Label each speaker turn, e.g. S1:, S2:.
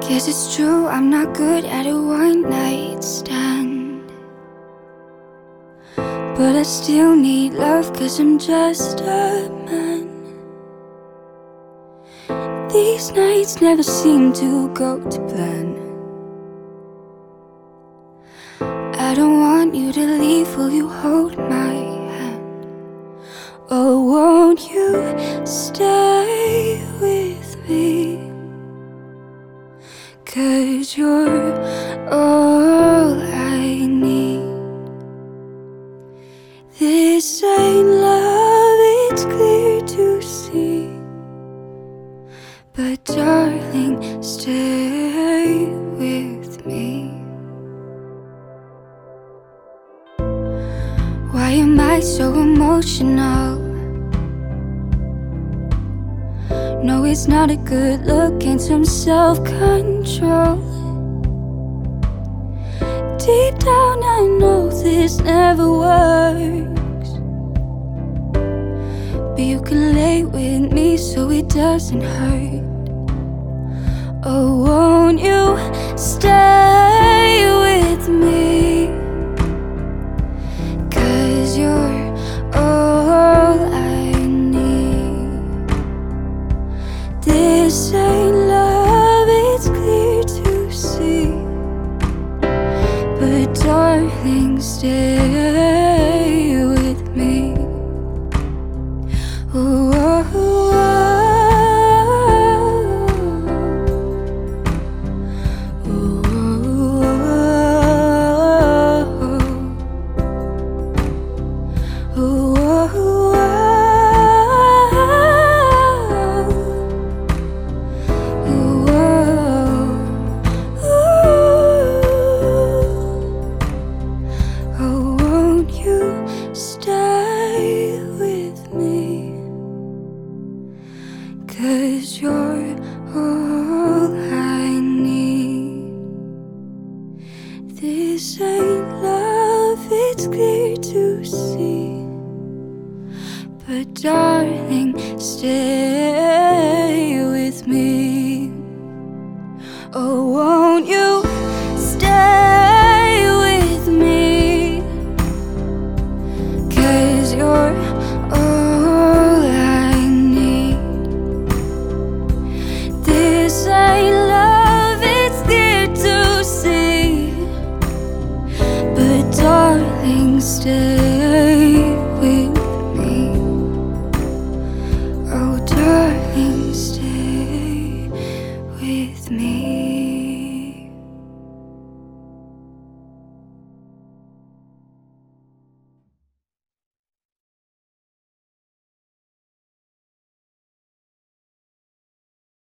S1: Yes, it's true, I'm not good at a one-night stand, but I still need love, 'cause I'm just a man. These nights never seem to go to plan. I don't want you to leave, will you hold my hand? Oh, won't you stay with me? 'Cause you're all I need. This ain't love, it's clear to see, but darling, stay with me. Why am I so emotional? No, it's not a good look, and some self-control. Deep down I know this never works, but you can lay with me so it doesn't hurt. Oh, won't you stay with me? 'Cause you're all I need. This ain't love, it's clear to see, but darling, stay with me. Oh, oh, oh, oh, oh, oh. Stay with me, 'cause you're all I need. This ain't love, it's clear to see, but darling, stay with me. Oh, won't you stay with me? 'Cause you're all I need. This ain't love, it's clear to see, but darling, stay with me. Oh, darling, stay.